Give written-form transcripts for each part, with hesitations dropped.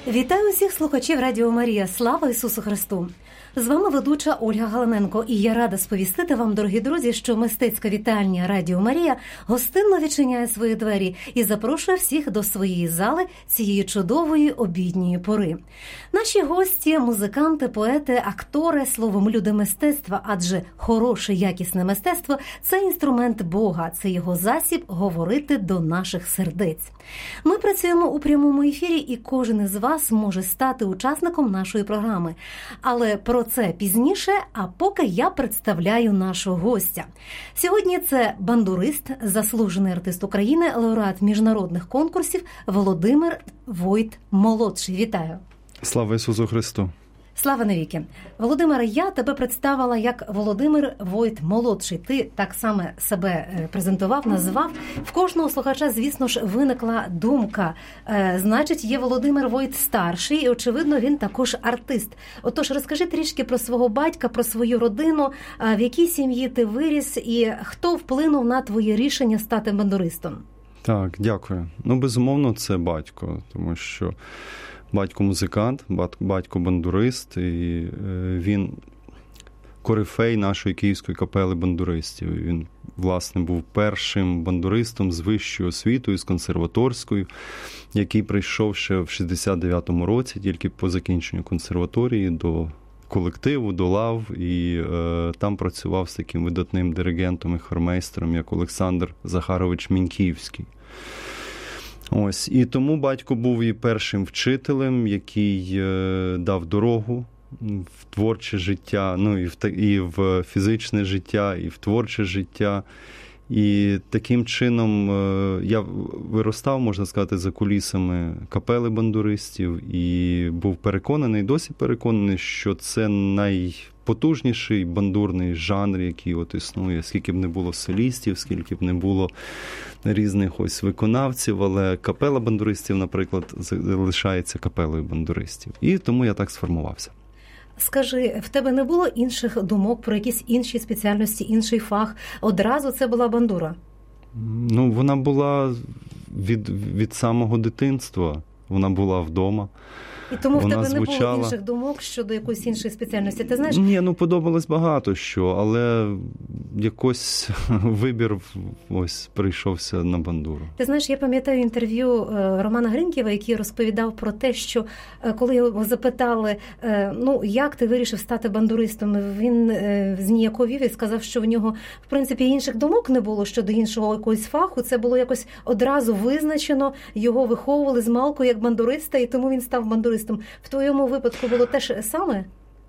Вітаю усіх слухачів Радіо Марія. Слава Ісусу Христу! З вами ведуча Ольга Галаненко, і я рада сповістити вам, дорогі друзі, що мистецька вітальня Радіо Марія гостинно відчиняє свої двері і запрошує всіх до своєї зали цієї чудової обідньої пори. Наші гості – музиканти, поети, актори, словом, люди мистецтва, адже хороше, якісне мистецтво – це інструмент Бога, це його засіб говорити до наших сердець. Ми працюємо у прямому ефірі, і кожен із вас може стати учасником нашої програми. Але про це пізніше, а поки я представляю нашого гостя. Сьогодні це бандурист, заслужений артист України, лауреат міжнародних конкурсів Володимир Войт-молодший. Вітаю! Слава Ісусу Христу! Слава навіки! Володимире, я тебе представила як Володимир Войт-молодший. Ти так само себе презентував, назвав. В кожного слухача, звісно ж, виникла думка. Значить, є Володимир Войт-старший, і, очевидно, він також артист. Отож, розкажи трішки про свого батька, про свою родину, в якій сім'ї ти виріс і хто вплинув на твоє рішення стати бандуристом? Так, дякую. Безумовно, це батько, тому що батько музикант, батько бандурист, і він корифей нашої Київської капели бандуристів. Він, власне, був першим бандуристом з вищою освітою, з консерваторською, який прийшов ще в 69-му році, тільки по закінченню консерваторії, до колективу, до лав, і там працював з таким видатним диригентом і хормейстером, як Олександр Захарович Міньківський. Ось, і тому батько був і першим вчителем, який дав дорогу в творче життя, і в фізичне життя, і в творче життя. І таким чином я виростав, можна сказати, за кулісами капели бандуристів і був переконаний, досі переконаний, що це найпотужніший бандурний жанр, який от існує, скільки б не було солістів, скільки б не було різних ось виконавців, але капела бандуристів, наприклад, залишається капелою бандуристів. І тому я так сформувався. Скажи, в тебе не було інших думок про якісь інші спеціальності, інший фах? Одразу це була бандура? Вона була від самого дитинства. Вона була вдома. І тому в тебе не було інших думок щодо якоїсь іншої спеціальності? Ти знаєш? Ні, подобалось багато що, але якось вибір ось прийшовся на бандуру. Ти знаєш, я пам'ятаю інтерв'ю Романа Гринькєва, який розповідав про те, що коли його запитали, як ти вирішив стати бандуристом, він зніяковів і сказав, що в нього, в принципі, інших думок не було щодо іншого якогось фаху. Це було якось одразу визначено, його виховували з малку як бандуриста, і тому він став бандуристом. В твоєму випадку було те ж саме?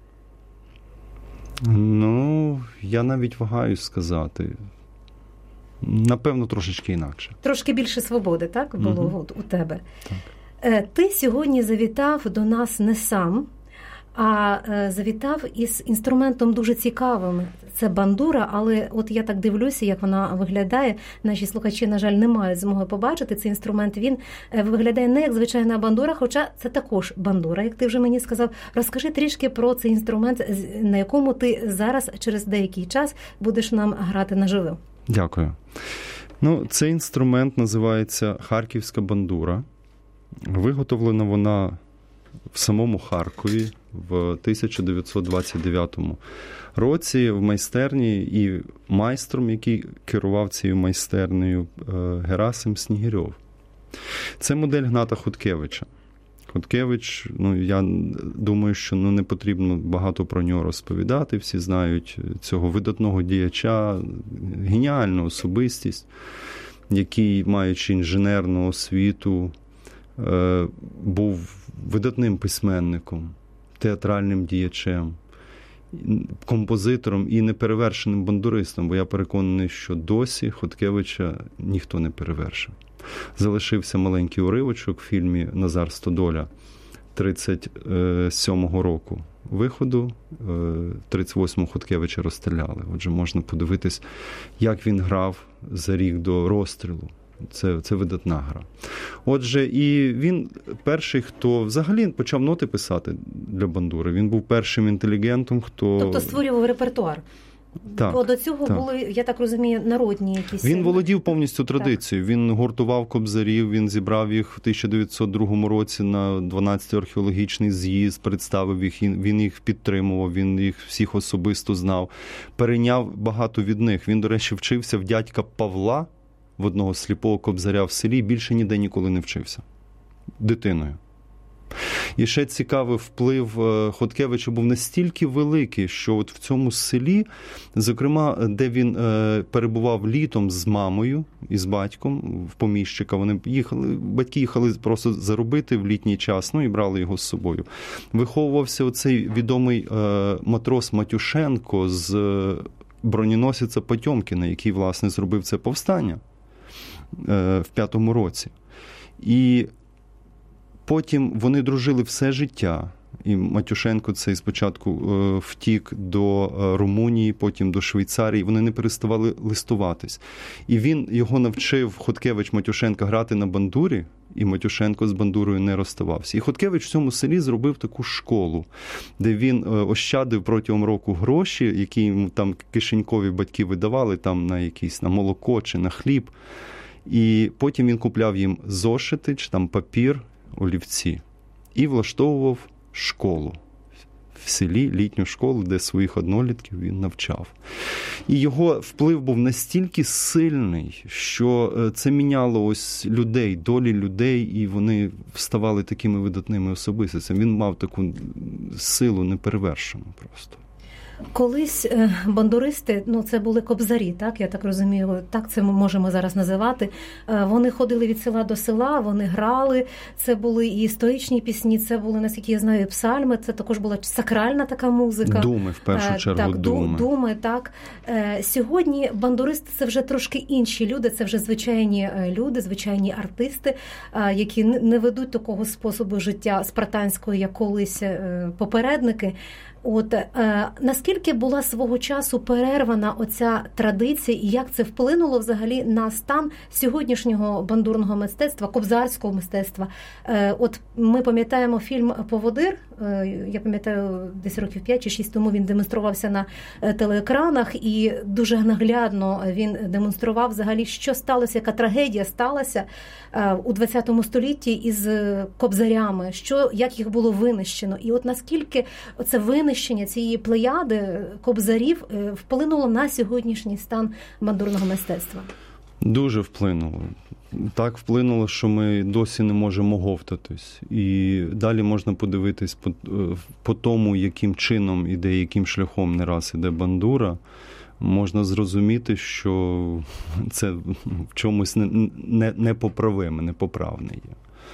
Я навіть вагаюсь сказати. Напевно, трошечки інакше. Трошки більше свободи, так, було у тебе? Так. Ти сьогодні завітав до нас не сам, а завітав із інструментом дуже цікавим. Це бандура, але от я так дивлюся, як вона виглядає. Наші слухачі, на жаль, не мають змоги побачити цей інструмент. Він виглядає не як звичайна бандура, хоча це також бандура, як ти вже мені сказав. Розкажи трішки про цей інструмент, на якому ти зараз через деякий час будеш нам грати наживо. Дякую. Цей інструмент називається харківська бандура. Виготовлена вона в самому Харкові в 1929 році в майстерні, і майстром, який керував цією майстернею, Герасим Снігирьов. Це модель Гната Хоткевича. Хоткевич, я думаю, що не потрібно багато про нього розповідати. Всі знають цього видатного діяча, геніальну особистість, який, маючи інженерну освіту, був видатним письменником, театральним діячем, композитором і неперевершеним бандуристом, бо я переконаний, що досі Хоткевича ніхто не перевершив. Залишився маленький уривочок в фільмі «Назар Стодоля» 37-го року виходу. 38-го Хоткевича розстріляли. Отже, можна подивитись, як він грав за рік до розстрілу. Це видатна гра. Отже, і він перший, хто взагалі почав ноти писати для бандури. Він був першим інтелігентом, хто... Тобто створював репертуар. Бо до цього були, я так розумію, народні якісь... Він володів повністю традицією. Так. Він гуртував кобзарів, він зібрав їх в 1902 році на 12-й археологічний з'їзд, представив їх, він їх підтримував, він їх всіх особисто знав. Перейняв багато від них. Він, до речі, вчився в дядька Павла, в одного сліпого кобзаря в селі, більше ніде ніколи не вчився. Дитиною. І ще цікавий вплив Хоткевича був настільки великий, що от в цьому селі, зокрема, де він перебував літом з мамою і з батьком в поміщика, батьки їхали просто заробити в літній час, і брали його з собою. Виховувався оцей відомий матрос Матюшенко з броненосиця Потьомкіна, який, власне, зробив це повстання в 5-му році. І потім вони дружили все життя. І Матюшенко цей спочатку втік до Румунії, потім до Швейцарії. Вони не переставали листуватись. І він його навчив, Хоткевич, Матюшенка, грати на бандурі, і Матюшенко з бандурою не розставався. І Хоткевич в цьому селі зробив таку школу, де він ощадив протягом року гроші, які йому там кишенькові батьки видавали там на молоко чи на хліб. І потім він купляв їм зошити, чи там папір, олівці. І влаштовував школу в селі, літню школу, де своїх однолітків він навчав. І його вплив був настільки сильний, що це міняло ось людей, долі людей, і вони ставали такими видатними особистостями. Він мав таку силу неперевершену просто. Колись бандуристи, це були кобзарі, так, я так розумію, так це ми можемо зараз називати. Вони ходили від села до села, вони грали, це були і історичні пісні, це були, наскільки я знаю, псальми, це також була сакральна така музика. Думи, в першу чергу, так, думи. Думи, так. Сьогодні бандуристи – це вже трошки інші люди, це вже звичайні люди, звичайні артисти, які не ведуть такого способу життя спартанського, як колись попередники. Наскільки була свого часу перервана оця традиція і як це вплинуло взагалі на стан сьогоднішнього бандурного мистецтва, кобзарського мистецтва? Ми пам'ятаємо фільм «Поводир», я пам'ятаю, десь років 5 чи 6 тому він демонструвався на телеекранах і дуже наглядно він демонстрував взагалі, що сталося, яка трагедія сталася у 20 столітті із кобзарями, як їх було винищено. І наскільки це винищення цієї плеяди кобзарів вплинуло на сьогоднішній стан бандурного мистецтва? Дуже вплинуло. Так вплинуло, що ми досі не можемо говтатись. І далі можна подивитись по тому, яким чином іде, яким шляхом не раз іде бандура, можна зрозуміти, що це в чомусь непоправиме, непоправне є.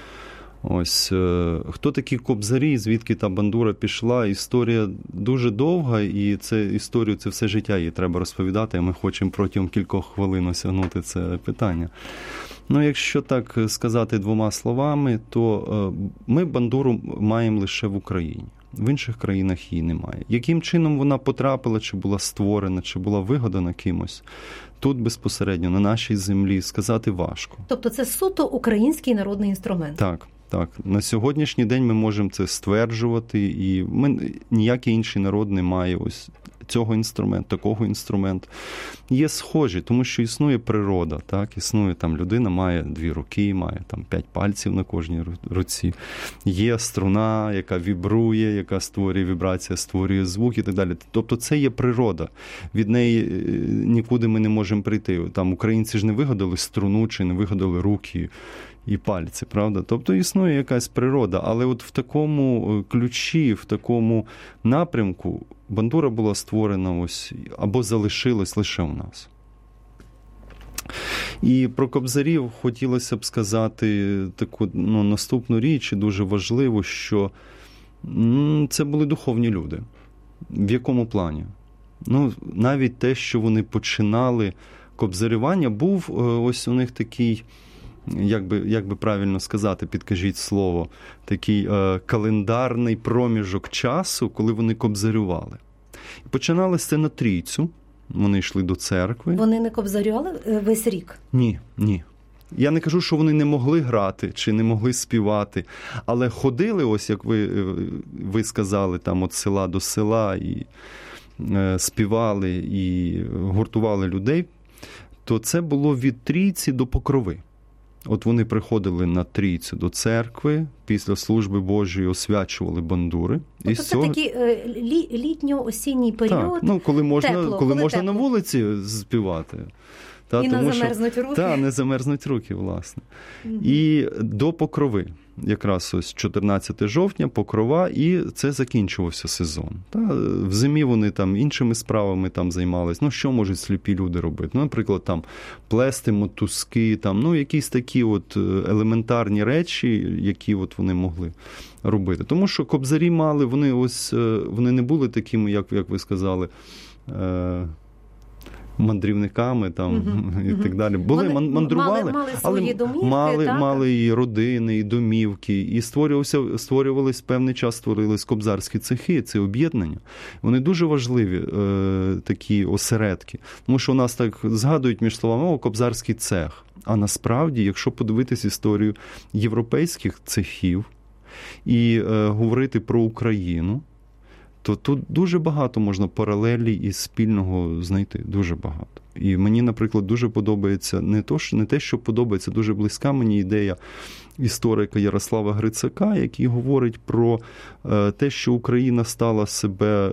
Ось, хто такі кобзарі, звідки та бандура пішла, історія дуже довга, і історію, це все життя її треба розповідати, а ми хочемо протягом кількох хвилин осягнути це питання. Якщо так сказати двома словами, то ми бандуру маємо лише в Україні. В інших країнах її немає. Яким чином вона потрапила, чи була створена, чи була вигадана кимось, тут безпосередньо на нашій землі сказати важко. Тобто це суто український народний інструмент? Так. На сьогоднішній день ми можемо це стверджувати, і ніякий інший народ не має ось цього інструменту, такого інструменту. Є схожі, тому що існує природа, так? Існує там людина, має 2 руки, має там 5 пальців на кожній руці. Є струна, яка вібрує, яка створює вібрація, створює звук і так далі. Тобто це є природа. Від неї нікуди ми не можемо прийти. Там українці ж не вигадали струну, чи не вигадали руки і пальці, правда? Тобто існує якась природа, але в такому ключі, в такому напрямку бандура була створена ось, або залишилась лише у нас. І про кобзарів хотілося б сказати таку наступну річ, і дуже важливо, що це були духовні люди. В якому плані? Навіть те, що вони починали кобзарювання, був ось у них такий, як би правильно сказати, підкажіть слово, такий календарний проміжок часу, коли вони кобзарювали. І починалося це на Трійцю, вони йшли до церкви. Вони не кобзарювали весь рік? Ні. Я не кажу, що вони не могли грати чи не могли співати, але ходили, ось як ви сказали, там від села до села, і співали і гуртували людей, то це було від Трійці до Покрови. От вони приходили на Трійцю до церкви, після служби Божої освячували бандури. Тобто це такий літньо-осінній період, так, коли можна, тепло, коли можна тепло. На вулиці співати. І не замерзнуть руки. Так, не замерзнуть руки, власне. І до Покрови. Якраз ось 14 жовтня, Покрова, і це закінчувався сезон. В зимі вони там іншими справами там займались. Що можуть сліпі люди робити? Наприклад, там плести мотузки, там, якісь такі от елементарні речі, які от вони могли робити. Тому що кобзарі мали, вони не були такими, як ви сказали, мандрівниками там, і так далі. Були, мандрували, мали свої домівки, мали і родини, і домівки, і створювались певний час, створились кобзарські цехи, це об'єднання. Вони дуже важливі, такі осередки. Тому що у нас так згадують між словами, кобзарський цех. А насправді, якщо подивитись історію європейських цехів і говорити про Україну, то тут дуже багато можна паралелі і спільного знайти, дуже багато. І мені, наприклад, дуже подобається, не те, що подобається, дуже близька мені ідея історика Ярослава Грицака, який говорить про те, що Україна стала себе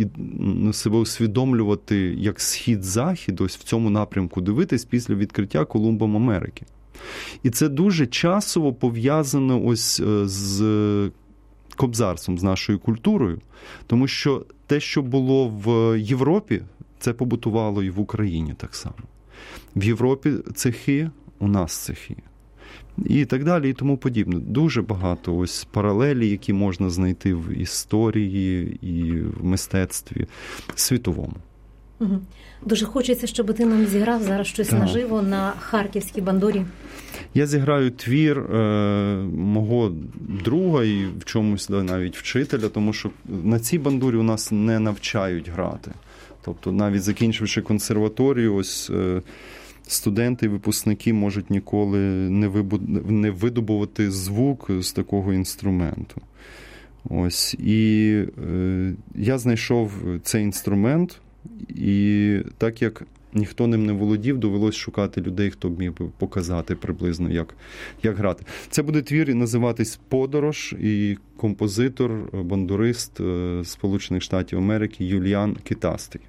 усвідомлювати як схід-захід, ось в цьому напрямку дивитись після відкриття Колумбом Америки. І це дуже часово пов'язано ось з кобзарством, з нашою культурою, тому що те, що було в Європі, це побутувало і в Україні так само. В Європі цехи, у нас цехи. І так далі, і тому подібне. Дуже багато ось паралелі, які можна знайти в історії і в мистецтві світовому. Дуже хочеться, щоб ти нам зіграв зараз щось наживо на харківській бандурі. Я зіграю твір мого друга і в чомусь навіть вчителя, тому що на цій бандурі у нас не навчають грати. Тобто навіть закінчивши консерваторію, ось студенти і випускники можуть ніколи не видобувати звук з такого інструменту. Ось. І я знайшов цей інструмент, і так як ніхто ним не володів, довелось шукати людей, хто б міг показати приблизно, як грати. Це буде твір і називатись «Подорож», і композитор, бандурист Сполучених Штатів Америки Юліан Китастий.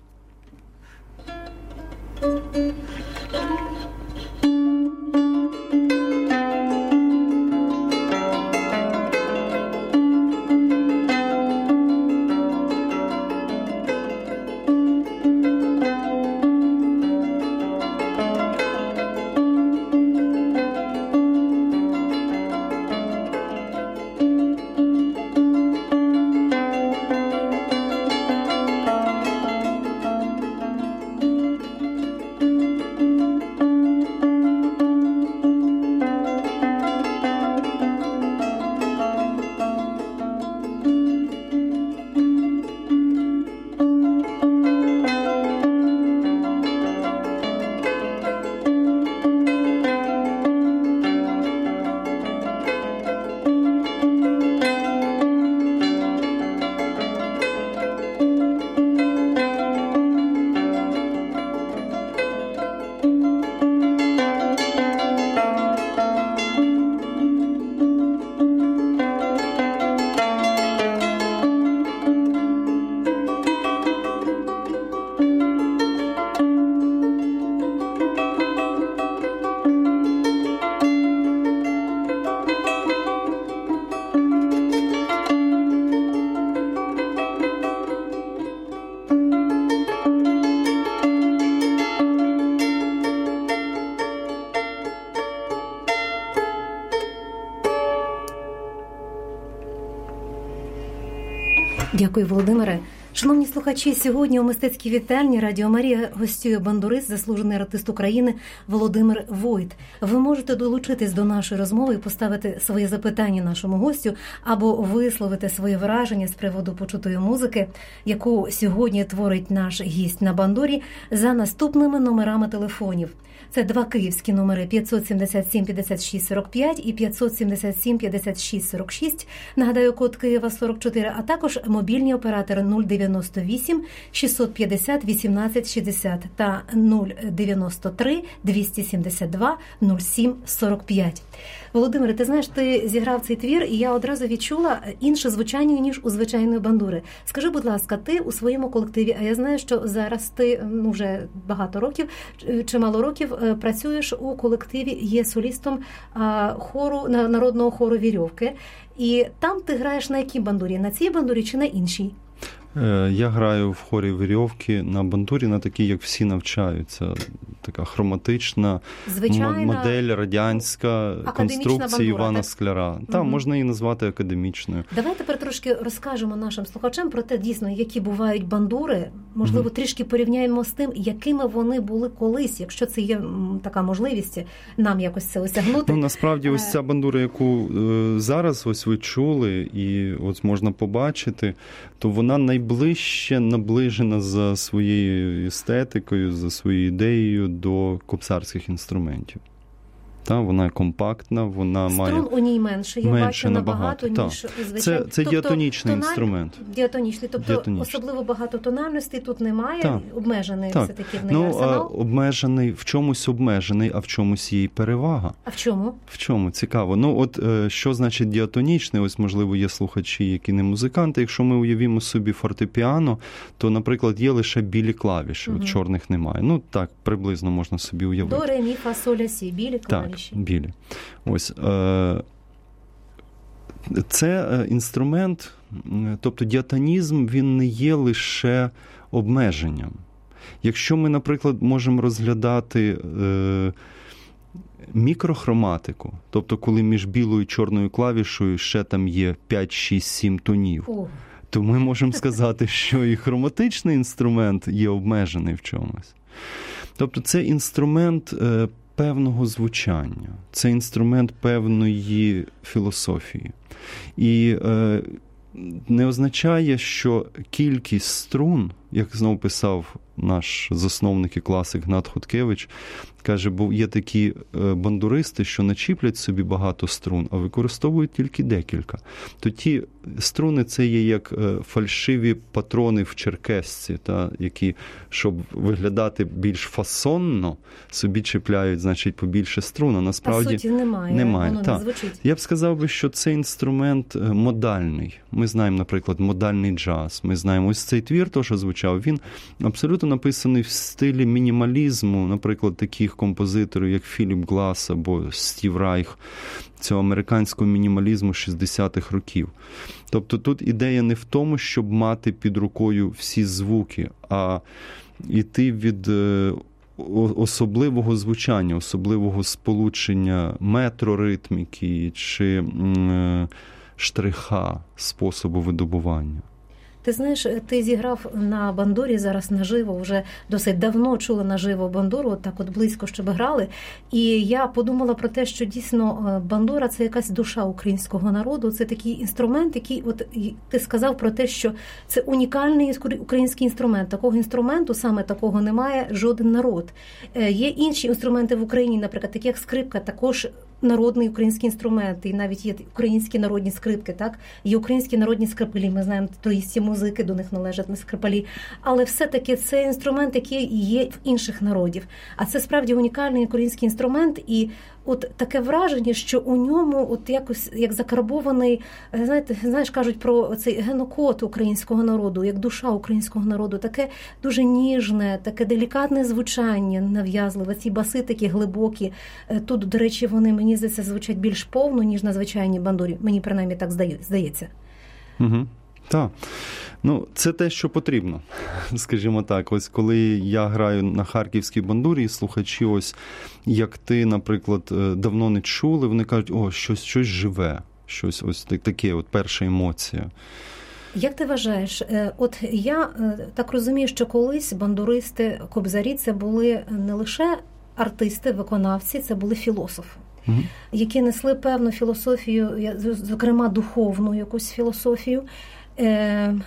Дякую, Володимире. Шановні слухачі, сьогодні у мистецькій вітальні Радіо Марія гостює бандурист, заслужений артист України Володимир Войт. Ви можете долучитись до нашої розмови і поставити своє запитання нашому гостю або висловити своє враження з приводу почутої музики, яку сьогодні творить наш гість на бандурі, за наступними номерами телефонів. Це два київські номери 577 56 45 і 577 56 46. Нагадаю, код Києва 44, а також мобільні оператори 098 650 18 60 та 093 272 07 45. Володимире, ти знаєш, ти зіграв цей твір, і я одразу відчула інше звучання, ніж у звичайної бандури. Скажи, будь ласка, ти у своєму колективі, а я знаю, що зараз ти вже багато років, чимало років працюєш у колективі, є солістом хору, народного хору «Вірьовки». І там ти граєш на якій бандурі? На цій бандурі чи на іншій? Я граю в хорі «Вірьовки» на бандурі, на такій, як всі навчаються. Така хроматична модель радянська, конструкції Івана Скляра. Так, можна її назвати академічною. Давай тепер трошки розкажемо нашим слухачам про те, дійсно, які бувають бандури. Можливо, трішки порівняємо з тим, якими вони були колись, якщо це є така можливість нам якось це осягнути. Ну, насправді, ось ця бандура, яку зараз ось ви чули, і ось можна побачити, то вона найближче наближена за своєю естетикою, за своєю ідеєю до кобзарських інструментів. Вона компактна, вона має... Струн у ній менше, я бачу, набагато, ніж звичайно. Це діатонічний інструмент. Діатонічний, тобто особливо багато тональностей тут немає, обмежений все-таки в неї арсенал. Обмежений, в чомусь обмежений, а в чомусь є і перевага. А в чому? В чому? Цікаво. Що значить діатонічний? Ось, можливо, є слухачі, які не музиканти. Якщо ми уявімо собі фортепіано, то, наприклад, є лише білі клавіші, чорних немає. Так, приблизно можна собі уявити. До, ре, мі, фа, соль, ля, сі, білі клавіші. Білі. Ось. Це інструмент, тобто діатонізм, він не є лише обмеженням. Якщо ми, наприклад, можемо розглядати мікрохроматику, тобто коли між білою і чорною клавішою ще там є 5, 6, 7 тонів, то ми можемо сказати, що і хроматичний інструмент є обмежений в чомусь. Тобто це інструмент певного звучання, це інструмент певної філософії. І не означає, що кількість струн, як знову писав наш засновник і класик Гнат Хоткевич, каже, бо є такі бандуристи, що начіплять собі багато струн, а використовують тільки декілька. То ті струни – це є як фальшиві патрони в черкесці, які, щоб виглядати більш фасонно, собі чіпляють, значить, побільше струн, а насправді по суті, немає. Воно не звучить. Я б сказав би, що це інструмент модальний. Ми знаємо, наприклад, модальний джаз. Ми знаємо, ось цей твір, то, що звучав, він абсолютно написаний в стилі мінімалізму, наприклад, таких композиторів, як Філіп Глас або Стів Райх, цього американського мінімалізму 60-х років. Тобто тут ідея не в тому, щоб мати під рукою всі звуки, а йти від особливого звучання, особливого сполучення метроритміки чи штриха способу видобування. Ти знаєш, ти зіграв на бандурі зараз наживо, вже досить давно чула наживо бандуру, так от близько, щоб грали. І я подумала про те, що дійсно бандура – це якась душа українського народу, це такий інструмент, який, от ти сказав про те, що це унікальний український інструмент. Такого інструменту, саме такого, немає жоден народ. Є інші інструменти в Україні, наприклад, такі як скрипка, також народний український інструмент, і навіть є українські народні скрипки, так? Є українські народні скрипалі, ми знаємо, туристські музики, до них належать скрипалі, але все-таки це інструмент, який є в інших народів. А це справді унікальний український інструмент, і от таке враження, що у ньому от якось як закарбований, знаєш, кажуть про цей генокод українського народу, як душа українського народу, таке дуже ніжне, таке делікатне звучання, нав'язливе, ці баси такі глибокі. Тут, до речі, вони, мені здається, звучать більш повно, ніж на звичайній бандурі. Мені, принаймні, так здається. Угу. Так. Це те, що потрібно, скажімо так. Ось коли я граю на харківській бандурі, слухачі, ось як ти, наприклад, давно не чули, вони кажуть, щось живе, щось ось таке, от перша емоція. Як ти вважаєш, от я так розумію, що колись бандуристи, кобзарі – це були не лише артисти, виконавці, це були філософи, які несли певну філософію, зокрема духовну якусь філософію.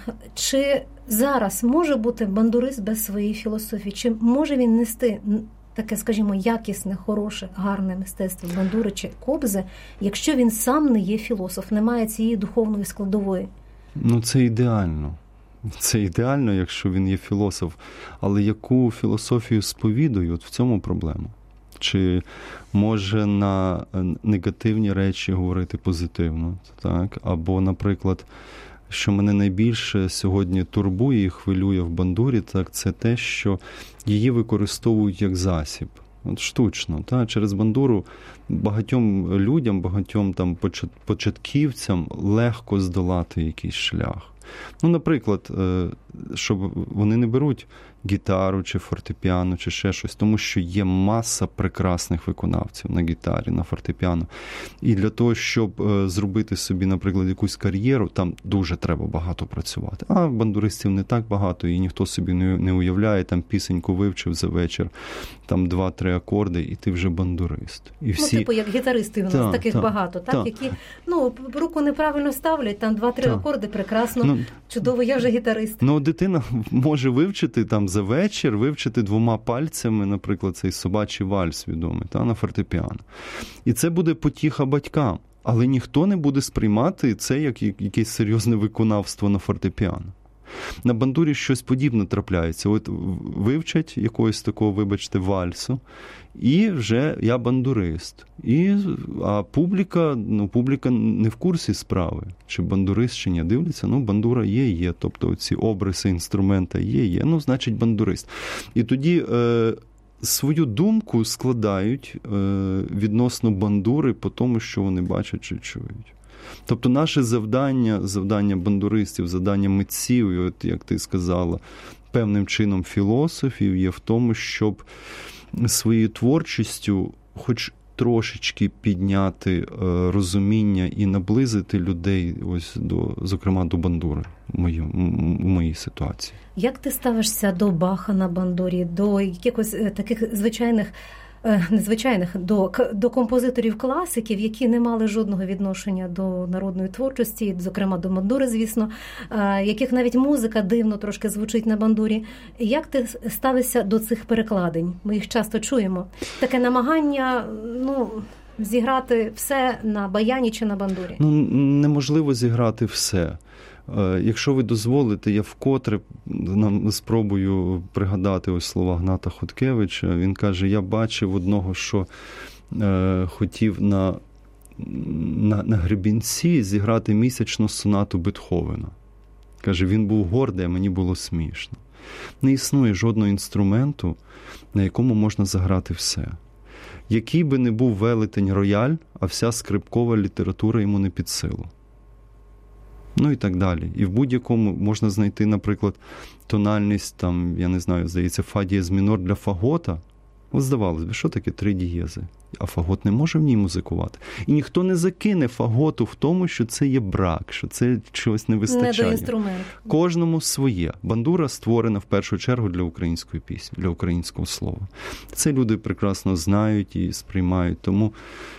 Чи зараз може бути бандурист без своєї філософії? Чи може він нести таке, скажімо, якісне, хороше, гарне мистецтво Бандури чи Кобзи, якщо він сам не є філософ, не має цієї духовної складової? Ну, це ідеально. Це ідеально, якщо він є філософ. Але яку філософію сповідує, от в цьому проблема. Чи може на негативні речі говорити позитивно, так? Або, наприклад, що мене найбільше сьогодні турбує і хвилює в Бандурі, так, це те, що її використовують як засіб. От штучно. Та? Через Бандуру багатьом людям, багатьом там початківцям легко здолати якийсь шлях. Ну, наприклад, щоб вони не беруть гітару чи фортепіано чи ще щось, тому що є маса прекрасних виконавців на гітарі, на фортепіано. І для того, щоб зробити собі, наприклад, якусь кар'єру, там дуже треба багато працювати. А бандуристів не так багато, і ніхто собі не уявляє, там пісеньку вивчив за вечір, там 2-3 акорди, і ти вже бандурист. І всі... Ну, типу, як гітаристів у нас таких багато, так? Які, руку неправильно ставлять, там 2-3 акорди, прекрасно, чудово, я вже гітарист. Ну, дитина може вивчити там за вечір, вивчити 2 пальцями, наприклад, цей собачий вальс відомий, на фортепіано. І це буде потіха батькам. Але ніхто не буде сприймати це як якесь серйозне виконавство на фортепіано. На Бандурі щось подібне трапляється. От вивчать якогось такого, вибачте, вальсу, і вже я бандурист. А публіка не в курсі справи, чи бандурист, чи ні. Дивляться, бандура є. Тобто ці обриси інструмента є. Значить бандурист. І тоді свою думку складають відносно бандури по тому, що вони бачать чи чують. Тобто наше завдання бандуристів, завдання митців, і от, як ти сказала, певним чином філософів є в тому, щоб своєю творчістю хоч трошечки підняти розуміння і наблизити людей ось зокрема до Бандури в моїй ситуації. Як ти ставишся до Баха на Бандурі, до якихось таких незвичайних, до композиторів-класиків, які не мали жодного відношення до народної творчості, зокрема до Бандури, звісно, яких навіть музика дивно трошки звучить на Бандурі. Як ти ставишся до цих перекладень? Ми їх часто чуємо. Таке намагання, зіграти все на баяні чи на Бандурі. Неможливо зіграти все. Якщо ви дозволите, я вкотре спробую пригадати ось слова Гната Хоткевича. Він каже, я бачив одного, що хотів на гребінці зіграти місячну сонату Бетховена. Каже, він був гордий, а мені було смішно. Не існує жодного інструменту, на якому можна заграти все. Який би не був велетень рояль, а вся скрипкова література йому не під силу. І так далі. І в будь-якому можна знайти, наприклад, тональність, здається, фа дієз мінор для фагота. От здавалось би, що таке 3 дієзи? А фагот не може в ній музикувати. І ніхто не закине фаготу в тому, що це є брак, що це чогось не вистачає. Недоінструмент. Кожному своє. Бандура створена в першу чергу для української пісні, для українського слова. Це люди прекрасно знають і сприймають. Тому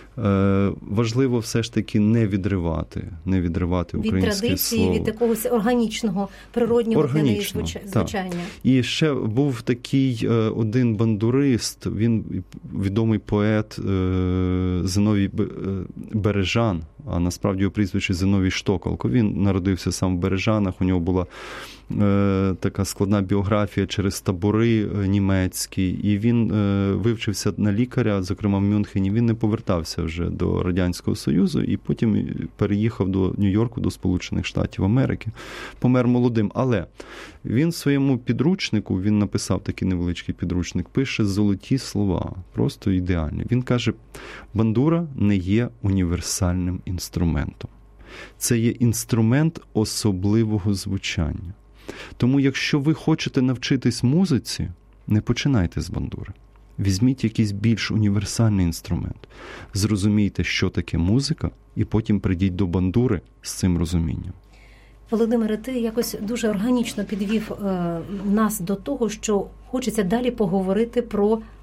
важливо все ж таки не відривати українське слово. Від якогось органічного, природнього для неї звучання. І ще був такий один бандурист, він відомий поет Зиновій Бережан, а насправді його прізвище Зиновій Штоколко. Він народився сам в Бережанах, у нього була така складна біографія через табори німецькі, і він вивчився на лікаря, зокрема в Мюнхені. Він не повертався вже до Радянського Союзу і потім переїхав до Нью-Йорку, до Сполучених Штатів Америки. Помер молодим. Але він в своєму підручнику, він написав такий невеличкий підручник, пише золоті слова, просто ідеальні. Він каже, бандура не є універсальним інструментом. Це є інструмент особливого звучання. Тому якщо ви хочете навчитись музиці, не починайте з бандури. Візьміть якийсь більш універсальний інструмент. Зрозумійте, що таке музика, і потім прийдіть до бандури з цим розумінням. Володимире, ти якось дуже органічно підвів нас до того, що хочеться далі поговорити про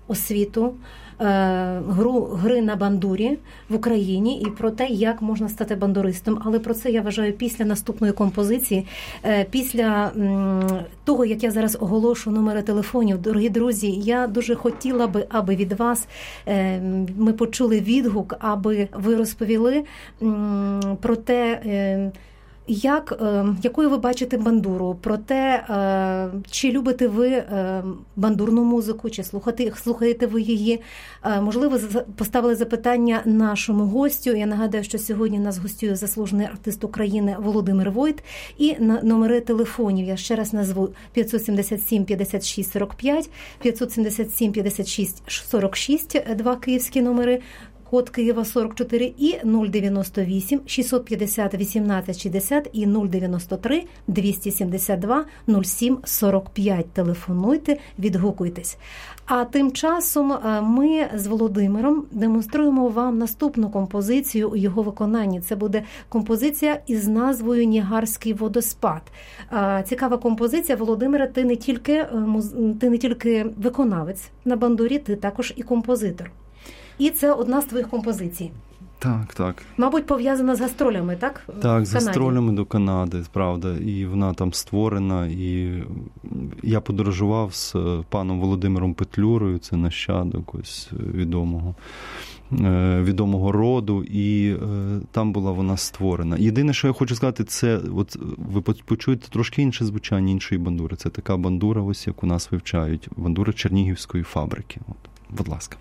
освіту гри на бандурі в Україні і про те, як можна стати бандуристом. Але про це я вважаю після наступної композиції, після того, як я зараз оголошу номери телефонів. Дорогі друзі, я дуже хотіла би, аби від вас ми почули відгук, аби ви розповіли про те, якою ви бачите бандуру, про те, чи любите ви бандурну музику, чи слухаєте ви її. Можливо, поставили запитання нашому гостю. Я нагадаю, що сьогодні нас гостює заслужений артист України Володимир Войт. І номери телефонів я ще раз назву: 577 56 45, 577 56 46, два київські номери, код Києва 44, і 098 650 18 60 і 093 272 07 45. Телефонуйте, відгукуйтесь. А тим часом ми з Володимиром демонструємо вам наступну композицію у його виконанні. Це буде композиція із назвою «Ніагарський водоспад». Цікава композиція. Володимире, ти не тільки виконавець на бандурі, ти також і композитор. І це одна з твоїх композицій. Так. Мабуть, пов'язана з гастролями, так? Так, з гастролями до Канади, правда. І вона там створена. І я подорожував з паном Володимиром Петлюрою, це нащадок ось відомого роду, і там була вона створена. Єдине, що я хочу сказати, це от ви почуєте трошки інше звучання іншої бандури. Це така бандура, ось як у нас вивчають, бандура Чернігівської фабрики. От, будь ласка.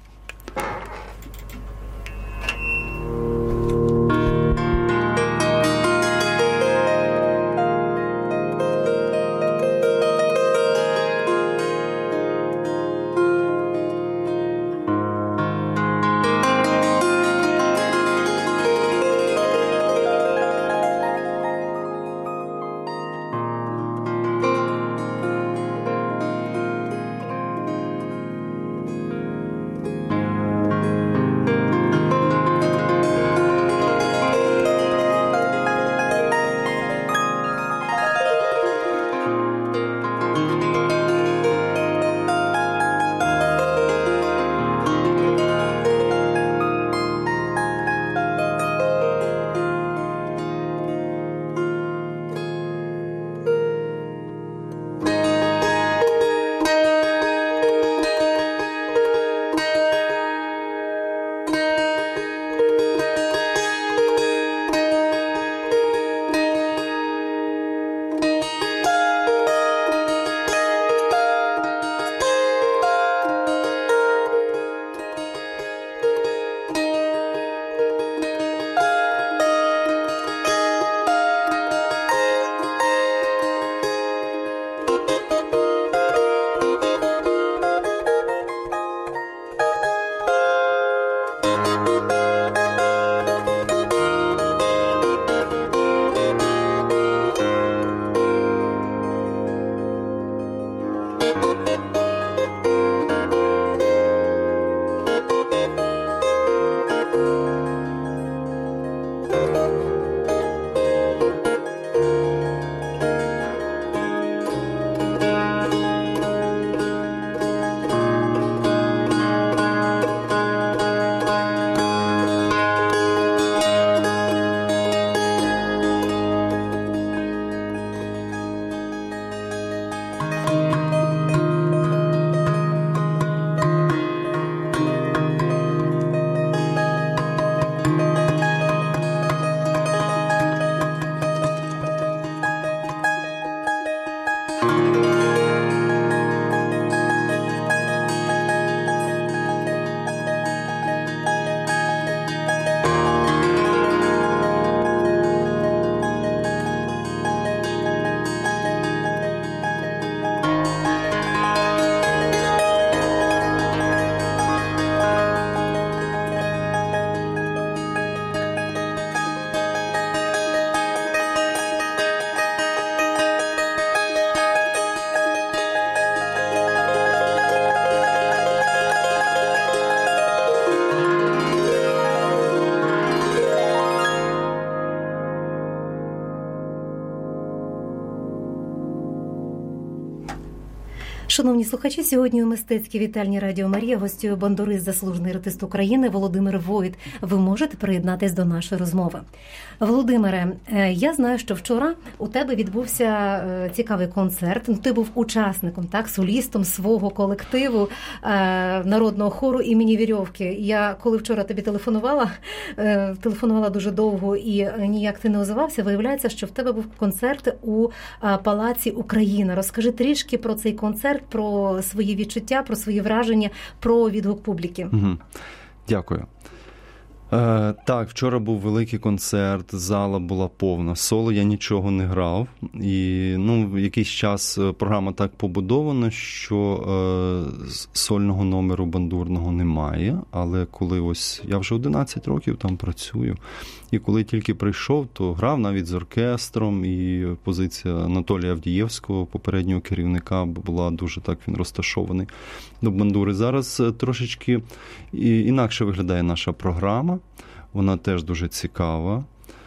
Шановні слухачі, сьогодні у мистецькій вітальні Радіо Марія гостює бандурист, заслужений артист України Володимир Войт. Ви можете приєднатись до нашої розмови. Володимире, я знаю, що вчора у тебе відбувся цікавий концерт. Ти був учасником, так, солістом свого колективу народного хору імені Вірьовки. Я, коли вчора тобі телефонувала дуже довго і ніяк ти не озивався, виявляється, що в тебе був концерт у Палаці Україна. Розкажи трішки про цей концерт, про свої відчуття, про свої враження, про відгук публіки. Дякую. Так, вчора був великий концерт, зала була повна. Соло я нічого не грав. І якийсь час програма так побудована, що сольного номеру бандурного немає. Але коли я вже 11 років там працюю, і коли тільки прийшов, то грав навіть з оркестром, і позиція Анатолія Авдієвського, попереднього керівника, була дуже так, він розташований до бандури. Зараз трошечки інакше виглядає наша програма. Вона теж дуже цікава.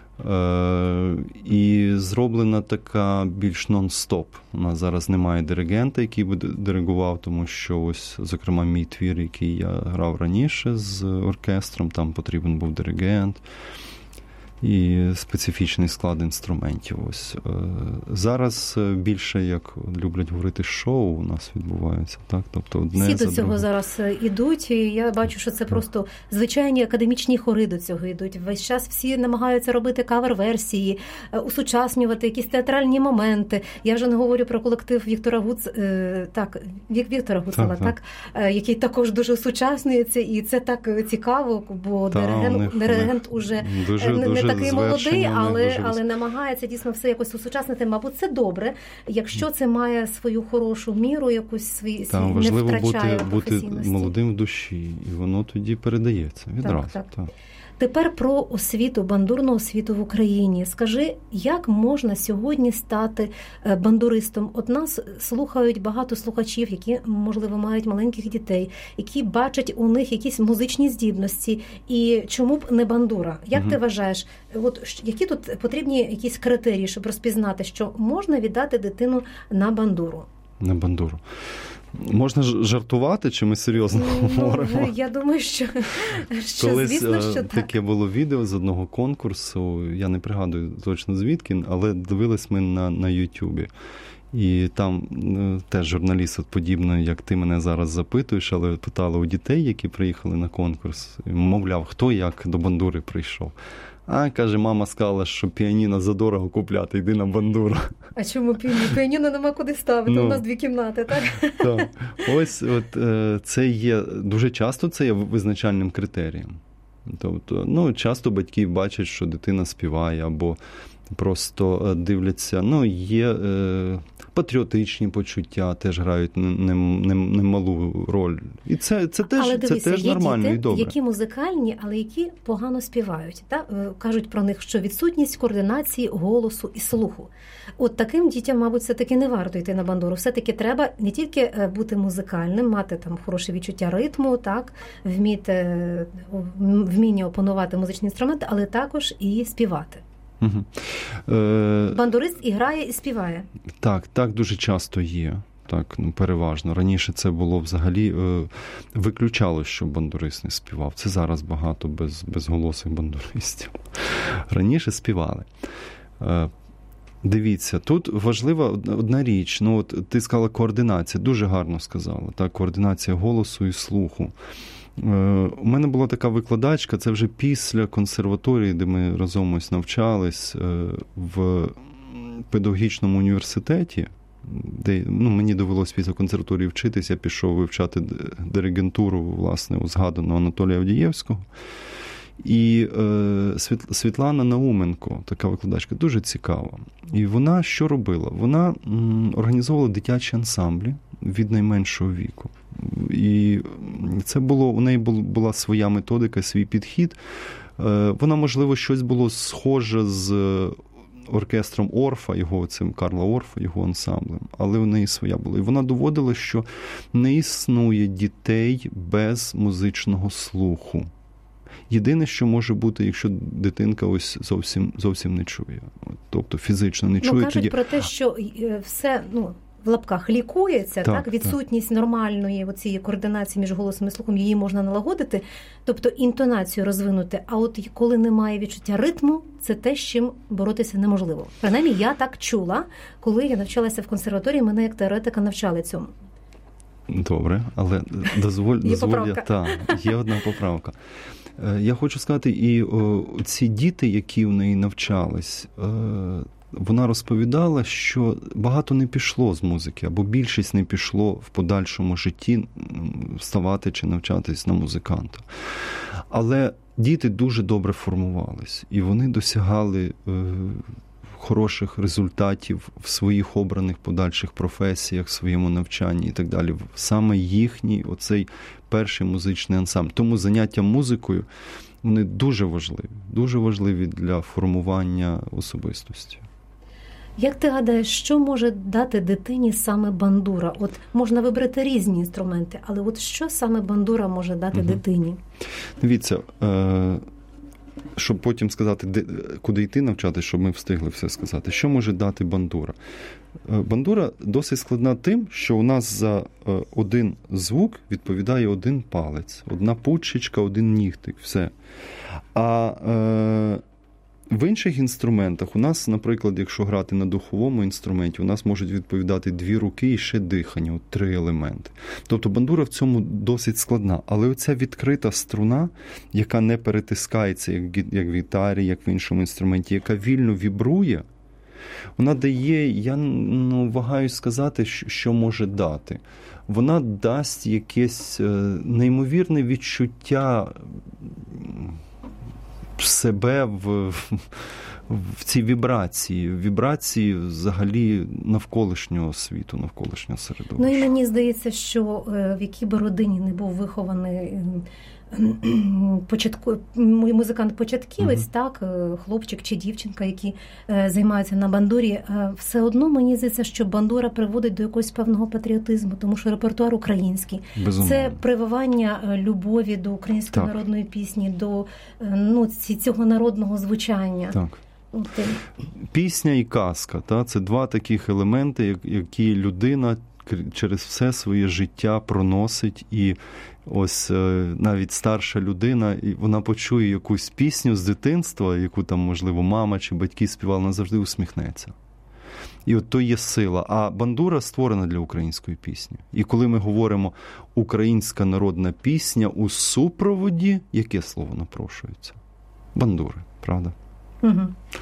І зроблена така більш нон-стоп. У нас зараз немає диригента, який би диригував, тому що ось, зокрема, мій твір, який я грав раніше з оркестром, там потрібен був диригент і специфічний склад інструментів. Ось зараз більше, як люблять говорити, шоу у нас відбувається, так? Тобто одне всі за до цього другим. Зараз ідуть, і я бачу, що це просто звичайні академічні хори до цього йдуть. Весь час всі намагаються робити кавер-версії, усучаснювати якісь театральні моменти. Я вже не говорю про колектив Віктора Гуцела, так, який також дуже усучаснюється, і це так цікаво, бо диригент уже не такий молодий, але намагається дійсно все якось усучаснити. Мабуть, це добре, якщо це має свою хорошу міру, якусь не втрачає важливо бути молодим в душі, і воно тоді передається відразу. Так. Тепер про освіту, бандурну освіту в Україні. Скажи, як можна сьогодні стати бандуристом? От нас слухають багато слухачів, які, можливо, мають маленьких дітей, які бачать у них якісь музичні здібності. І чому б не бандура? Як ти вважаєш, які тут потрібні якісь критерії, щоб розпізнати, що можна віддати дитину на бандуру? На бандуру. Можна жартувати, чи ми серйозно говоримо? Я думаю, що Колись, звісно, що так. Таке було відео з одного конкурсу, я не пригадую точно звідки, але дивились ми на Ютубі. І там теж журналіст, подібно, як ти мене зараз запитуєш, але питали у дітей, які приїхали на конкурс, мовляв, хто як до бандури прийшов. Каже, мама сказала, що піаніно задорого купляти, йди на бандуру. А чому піаніно нема куди ставити? У нас 2 кімнати, так? Так. Ось це є, дуже часто це є визначальним критерієм. Тобто, часто батьки бачать, що дитина співає, або просто дивляться, є патріотичні почуття, теж грають немалу роль. І це теж нормально і добре. Які музикальні, але які погано співають. Так? Кажуть про них, що відсутність координації голосу і слуху. От таким дітям, мабуть, все-таки не варто йти на бандуру. Все-таки треба не тільки бути музикальним, мати там хороше відчуття ритму, так, вміння опанувати музичні інструменти, але також і співати. Бандурист і грає, і співає. Так дуже часто є. Так, переважно. Раніше це було взагалі виключало, що бандурист не співав. Це зараз багато безголосих бандуристів. Раніше співали. Дивіться, тут важлива одна річ. Ти сказала координація, дуже гарно сказала. Так, координація голосу і слуху. У мене була така викладачка, це вже після консерваторії, де ми разом ось навчались в педагогічному університеті, де мені довелося після консерваторії вчитися, я пішов вивчати диригентуру, власне, у згаданого Анатолія Авдієвського. І Світлана Науменко, така викладачка, дуже цікава. І вона що робила? Вона організовувала дитячі ансамблі від найменшого віку. І це було, у неї була своя методика, свій підхід. Вона, можливо, щось було схоже з оркестром Орфа, цим Карла Орфа, його ансамблем, але у неї своя була. І вона доводила, що не існує дітей без музичного слуху. Єдине, що може бути, якщо дитинка ось зовсім не чує. Тобто фізично не чує. Кажуть про те, що все, в лапках лікується, так? Відсутність нормальної оцієї координації між голосом і слухом, її можна налагодити, тобто інтонацію розвинути, а от коли немає відчуття ритму, це те, з чим боротися неможливо. Принаймні, я так чула, коли я навчалася в консерваторії, мене як теоретика навчали цьому. Добре, але дозволь, є одна поправка. Я хочу сказати, і ці діти, які в неї навчались, вона розповідала, що багато не пішло з музики, або більшість не пішло в подальшому житті ставати чи навчатись на музиканта. Але діти дуже добре формувались, і вони досягали хороших результатів в своїх обраних подальших професіях, в своєму навчанні і так далі. Саме їхній оцей перший музичний ансамбль. Тому заняття музикою, вони дуже важливі для формування особистості. Як ти гадаєш, що може дати дитині саме бандура? От можна вибрати різні інструменти, але от що саме бандура може дати дитині? Дивіться, щоб потім сказати, куди йти навчатись, щоб ми встигли все сказати. Що може дати бандура? Бандура досить складна тим, що у нас за один звук відповідає один палець, одна пучечка, один нігтик, все. А в інших інструментах у нас, наприклад, якщо грати на духовому інструменті, у нас можуть відповідати 2 руки і ще дихання, 3 елементи. Тобто бандура в цьому досить складна. Але оця відкрита струна, яка не перетискається, як в гітарі, як в іншому інструменті, яка вільно вібрує, вона дає, я вагаюсь сказати, що може дати. Вона дасть якесь неймовірне відчуття себе в цій вібрації взагалі навколишнього світу, навколишнього середовища. Ну і мені здається, що в якій би родині не був вихований музикант-початківець, так, хлопчик чи дівчинка, які займаються на бандурі, все одно мені здається, що бандура приводить до якогось певного патріотизму, тому що репертуар український. Безумовно. Це прививання любові до української народної пісні, до цього народного звучання. Так. Пісня і казка, це 2 таких елементи, які людина через все своє життя проносить, і ось навіть старша людина, і вона почує якусь пісню з дитинства, яку там, можливо, мама чи батьки співали, вона завжди усміхнеться. І от то є сила. А бандура створена для української пісні. І коли ми говоримо «українська народна пісня» у супроводі, яке слово напрошується? Бандури, правда? Угу.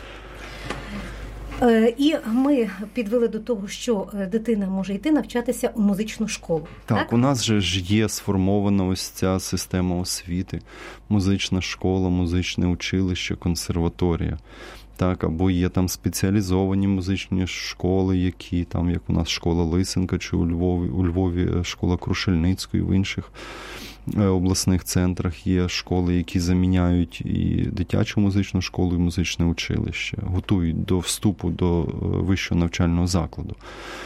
І ми підвели до того, що дитина може йти навчатися у музичну школу. Так, у нас же ж є сформована ось ця система освіти. Музична школа, музичне училище, консерваторія. Так, або є там спеціалізовані музичні школи, які там, як у нас школа Лисенка, чи у Львові школа Крушельницької, в інших обласних центрах є школи, які заміняють і дитячу музичну школу, і музичне училище, готують до вступу до вищого навчального закладу.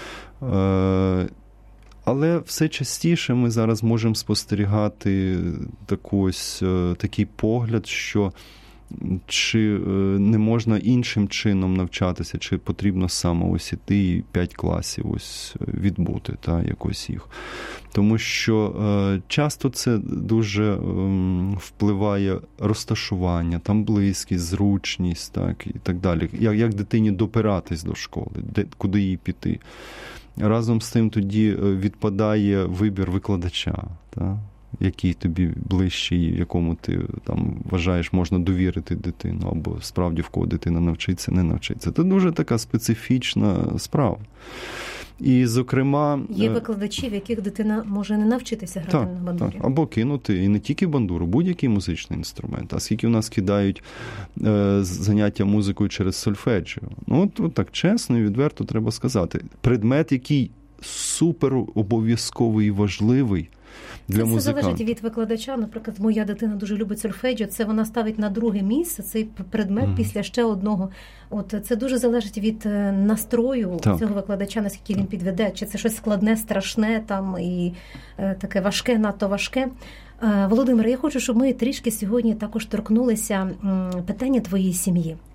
Але все частіше ми зараз можемо спостерігати такий погляд, що чи не можна іншим чином навчатися, чи потрібно саме ось іти і 5 класів ось відбути, якось їх. Тому що часто це дуже впливає розташування, там близькість, зручність, так, і так далі. Як дитині допиратись до школи, куди їй піти. Разом з тим тоді відпадає вибір викладача, так? Який тобі ближчий, якому ти там вважаєш, можна довірити дитину, або справді в кого дитина навчиться, не навчиться. Це дуже така специфічна справа. І, зокрема... Є викладачі, в яких дитина може не навчитися грати на бандурі. Так. Або кинути, і не тільки бандуру, будь-який музичний інструмент. А скільки у нас кидають заняття музикою через сольфеджіо. От так чесно і відверто треба сказати. Предмет, який супер обов'язковий і важливий, для музиканта. Це залежить від викладача. Наприклад, моя дитина дуже любить сольфеджіо, це вона ставить на друге місце цей предмет після ще одного. От це дуже залежить від настрою цього викладача, наскільки він підведе, чи це щось складне, страшне там і таке важке, надто важке. Володимир, я хочу, щоб ми трішки сьогодні також торкнулися питання твоєї сім'ї.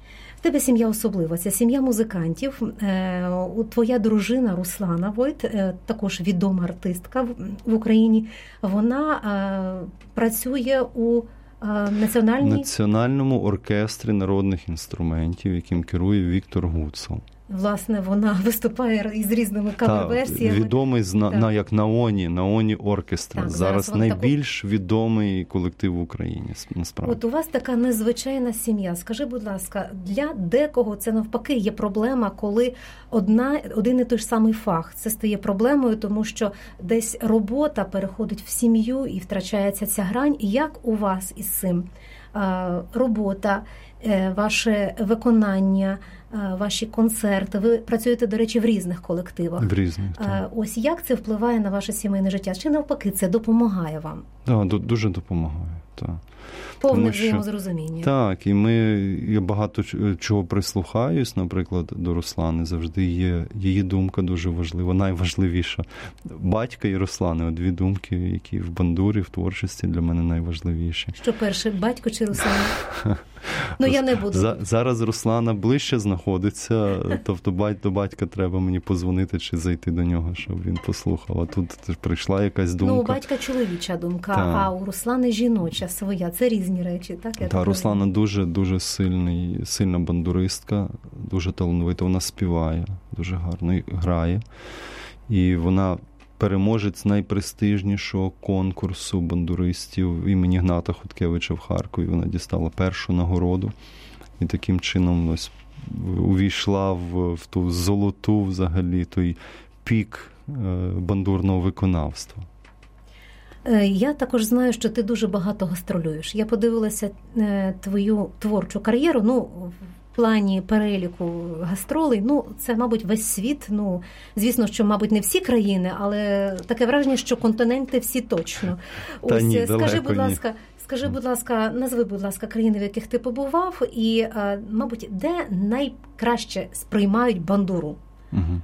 тебе сім'я особлива, це сім'я музикантів. Твоя дружина Руслана Войт, також відома артистка в Україні, вона працює у Національному оркестрі народних інструментів, яким керує Віктор Гуцул. Власне, вона виступає із різними кавер-версіями. Відомий як Наоні оркестра. Так, зараз найбільш відомий колектив в Україні, насправді. От у вас така незвичайна сім'я. Скажи, будь ласка, для декого це навпаки є проблема, коли один і той ж самий фах. Це стає проблемою, тому що десь робота переходить в сім'ю і втрачається ця грань. Як у вас із цим? Робота, ваше виконання, ваші концерти. Ви працюєте, до речі, в різних колективах. В різних, так. Ось як це впливає на ваше сімейне життя? Чи навпаки, це допомагає вам? Так, дуже допомагає, так. Повне взаємозрозуміння. Так, і я багато чого прислухаюсь, наприклад, до Руслани. Завжди є її думка дуже важлива, найважливіша. Батька і Руслани, дві думки, які в бандурі, в творчості для мене найважливіші. Що перше, батько чи Руслана? Я не буду. Зараз Руслана ближче знаходиться, тобто до батька треба мені позвонити чи зайти до нього, щоб він послухав. А тут прийшла якась думка. У батька чоловіча думка, а у Руслани жіноча своя. Це різні речі, так? Так, Руслана дуже сильна бандуристка, дуже талановита. Вона співає, дуже гарно грає. І вона переможець найпрестижнішого конкурсу бандуристів імені Гната Хоткевича в Харкові. Вона дістала першу нагороду і таким чином ось увійшла в ту золоту взагалі, той пік бандурного виконавства. Я також знаю, що ти дуже багато гастролюєш. Я подивилася твою творчу кар'єру, в плані переліку гастролей, це, мабуть, весь світ. Звісно, що, мабуть, не всі країни, але таке враження, що континенти всі точно. Скажи, будь ласка, назви, будь ласка, країни, в яких ти побував, і, мабуть, де найкраще сприймають бандуру? Угу.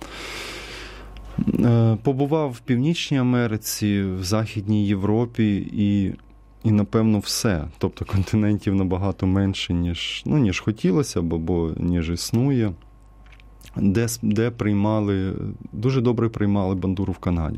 Побував в Північній Америці, в Західній Європі і напевно, все. Тобто континентів набагато менше, ніж хотілося б, або ніж існує. Де дуже добре приймали бандуру в Канаді.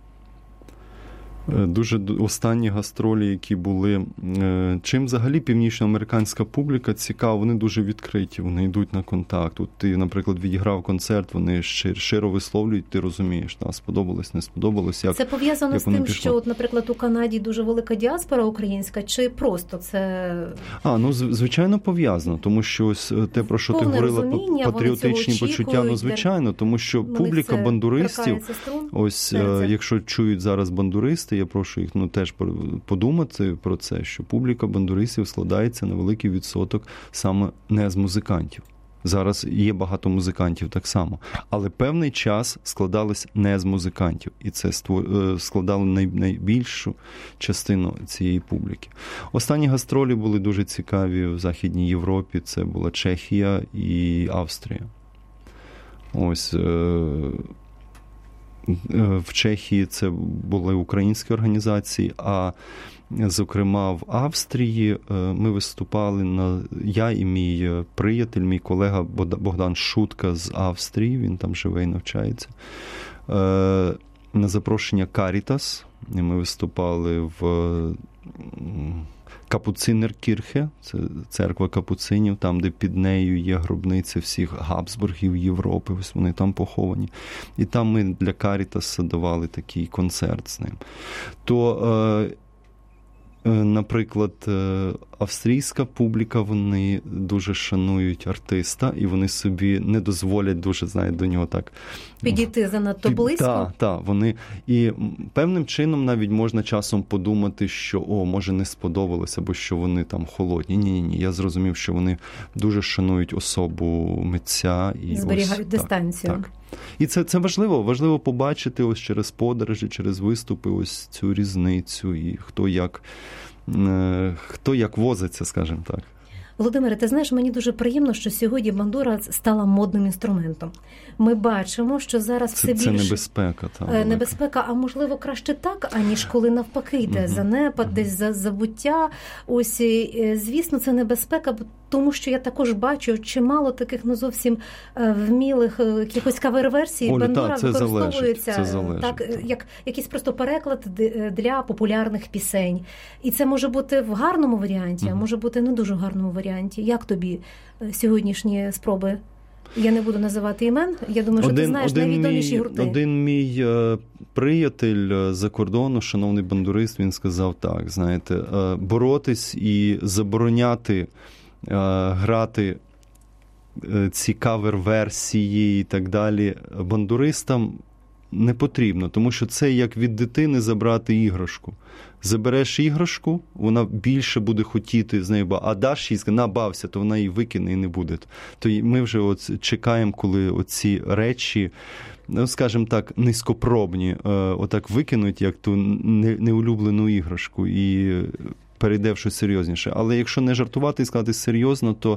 Дуже останні гастролі, які були. Чим взагалі північноамериканська публіка цікава, вони дуже відкриті, вони йдуть на контакт. От ти, наприклад, відіграв концерт, вони щиро висловлюють, ти розумієш, сподобалось, не сподобалось. Це пов'язано з тим, що, наприклад, у Канаді дуже велика діаспора українська, чи просто це... Звичайно, пов'язано, тому що ось те, про що ти говорила, патріотичні почуття, звичайно, тому що публіка бандуристів, ось, якщо чують зараз бандуристи, я прошу їх теж подумати про це, що публіка бандуристів складається на великий відсоток саме не з музикантів. Зараз є багато музикантів так само. Але певний час складались не з музикантів. І це складало найбільшу частину цієї публіки. Останні гастролі були дуже цікаві в Західній Європі. Це була Чехія і Австрія. Ось... В Чехії це були українські організації, а, зокрема, в Австрії ми виступали я і мій приятель, мій колега Богдан Шутка з Австрії, він там живе і навчається, на запрошення Карітас. І ми виступали в Капуцинеркірхе, це церква капуцинів, там, де під нею є гробниця всіх Габсбургів Європи, ось вони там поховані. І там ми для Карітаса давали такий концерт з ним. То, наприклад, австрійська публіка, вони дуже шанують артиста, і вони собі не дозволять дуже, до нього так... Підійти занадто близько? Так, вони... І певним чином навіть можна часом подумати, що, може, не сподобалося, або що вони там холодні. Ні. Я зрозумів, що вони дуже шанують особу митця. І зберігають дистанцію. Так. І це важливо побачити ось через подорожі, через виступи ось цю різницю, і хто як возиться, скажімо так. Володимире, ти знаєш, мені дуже приємно, що сьогодні бандура стала модним інструментом. Ми бачимо, що зараз все більше... Це небезпека. Небезпека, а можливо краще так, аніж коли навпаки йде занепад, десь забуття. Ось, звісно, це небезпека, тому що я також бачу чимало таких зовсім вмілих якихось кавер-версій. Бандура використовується так, як якийсь просто переклад для популярних пісень. І це може бути в гарному варіанті, а може бути не дуже гарному варіанті. Як тобі сьогоднішні спроби? Я не буду називати імен, я думаю, що ти знаєш найвідоміші гурти. Один мій приятель за кордону, шановний бандурист, він сказав так, знаєте, боротись і забороняти грати ці кавер-версії і так далі бандуристам не потрібно, тому що це як від дитини забрати іграшку. Забереш іграшку, вона більше буде хотіти з нею, а даш їй, набався, то вона її викине і не буде. То ми вже чекаємо, коли оці речі, скажімо так, низькопробні, отак викинуть, як ту неулюблену іграшку, і перейде в щось серйозніше. Але якщо не жартувати і сказати серйозно, то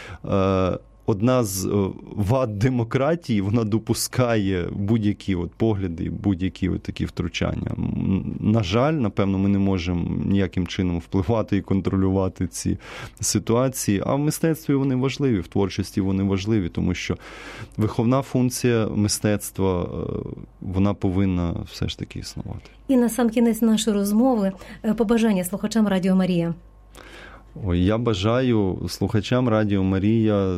одна з вад демократії, вона допускає будь-які погляди, будь-які такі втручання. На жаль, напевно, ми не можемо ніяким чином впливати і контролювати ці ситуації, а в мистецтві вони важливі, в творчості вони важливі, тому що виховна функція мистецтва, вона повинна все ж таки існувати. І на сам кінець нашої розмови побажання слухачам Радіо Марія. Я бажаю слухачам Радіо Марія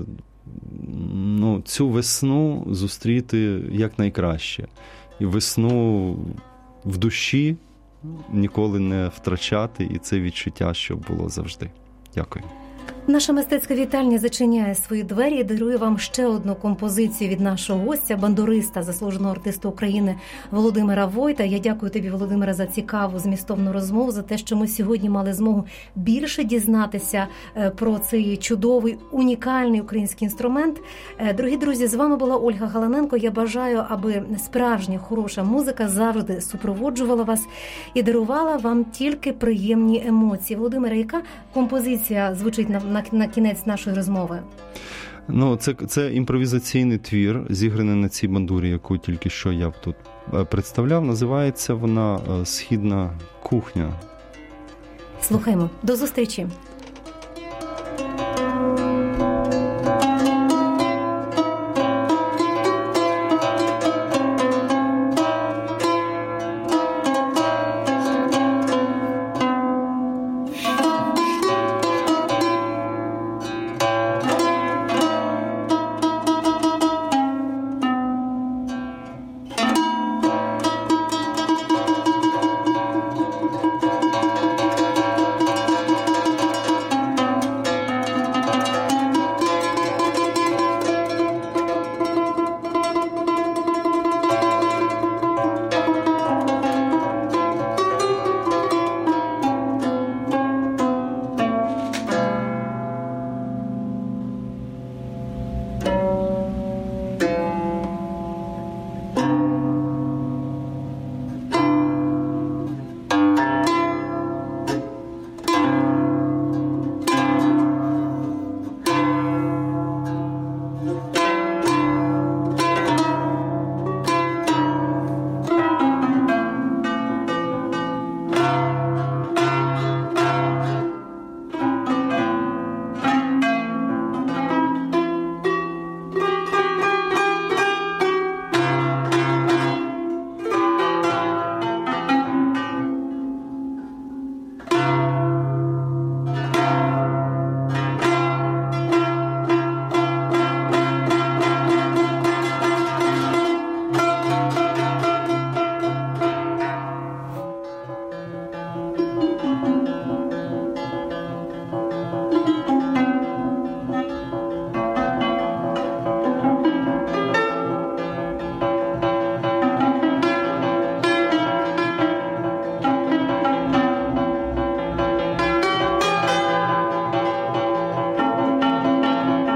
цю весну зустріти якнайкраще. І весну в душі ніколи не втрачати, і це відчуття, щоб було завжди. Дякую. Наша мистецька вітальня зачиняє свої двері і дарує вам ще одну композицію від нашого гостя, бандуриста, заслуженого артиста України Володимира Войта. Я дякую тобі, Володимире, за цікаву, змістовну розмову, за те, що ми сьогодні мали змогу більше дізнатися про цей чудовий, унікальний український інструмент. Дорогі друзі, з вами була Ольга Галаненко. Я бажаю, аби справжня, хороша музика завжди супроводжувала вас і дарувала вам тільки приємні емоції. Володимире, яка композиція звучить на кінець нашої розмови? Це імпровізаційний твір, зіграний на цій бандурі, яку тільки що я тут представляв. Називається вона «Східна кухня». Слухаймо. До зустрічі.